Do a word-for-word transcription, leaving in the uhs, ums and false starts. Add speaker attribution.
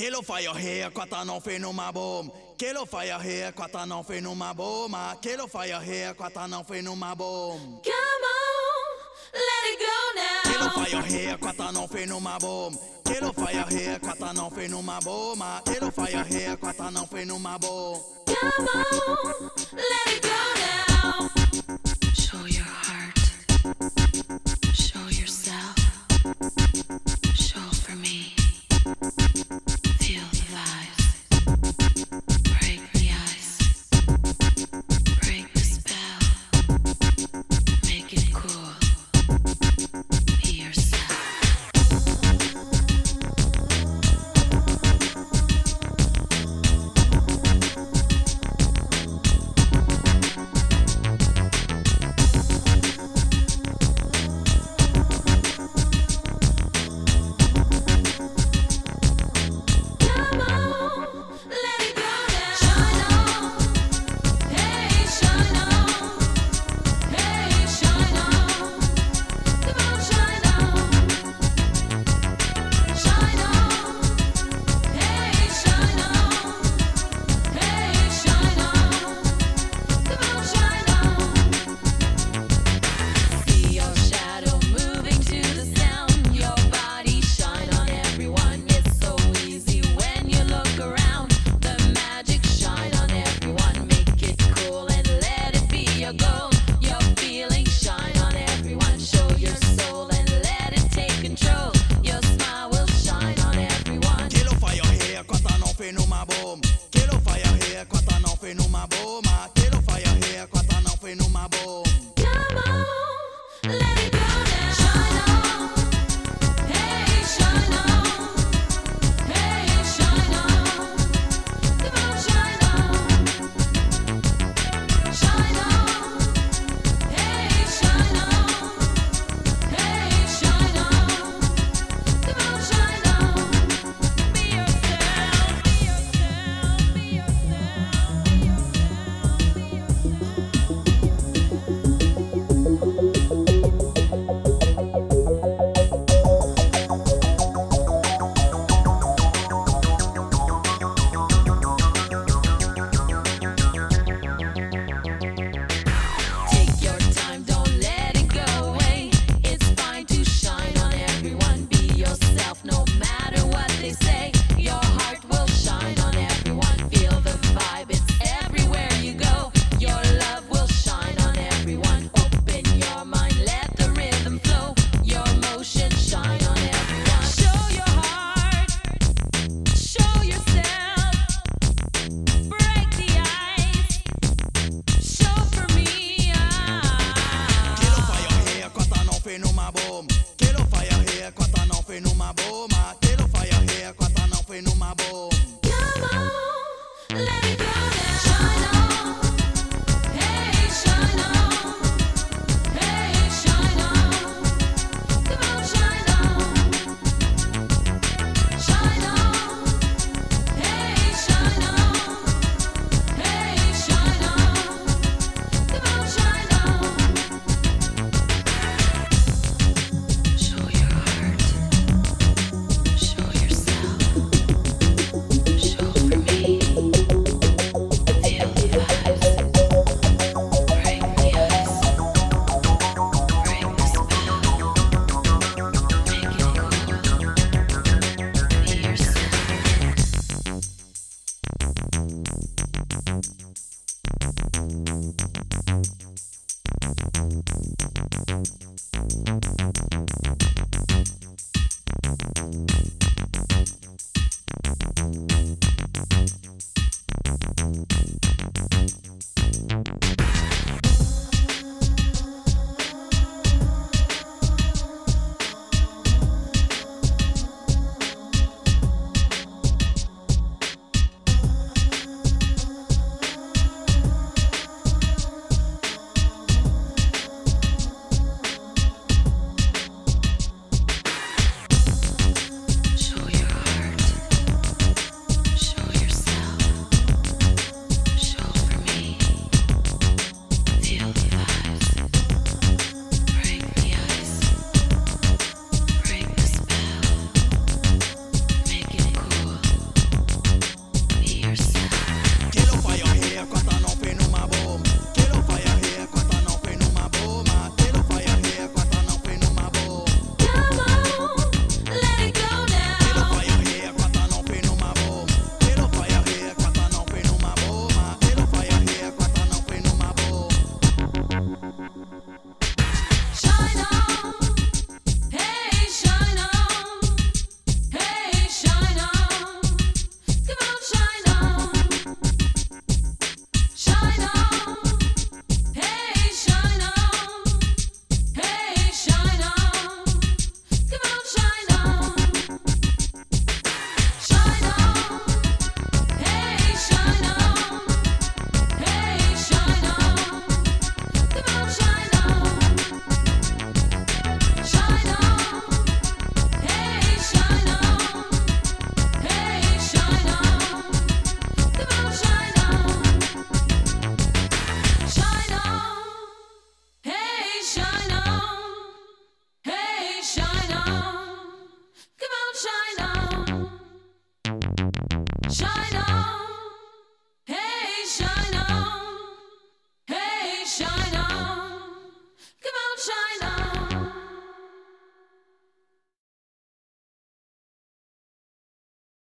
Speaker 1: Que lo faz your hair, quata não fez numa bomba. Que lo faz your hair, quata não fez numa bomba. Que lo faz your hair, quata não fez numa bomba.
Speaker 2: Come on, let it go now.
Speaker 1: Que lo faz your hair, quata não fez numa bomba. Que lo faz your hair, quata não fez numa bomba. Que lo faz your hair, quata não fez numa bomba.
Speaker 2: Come on, let it go now.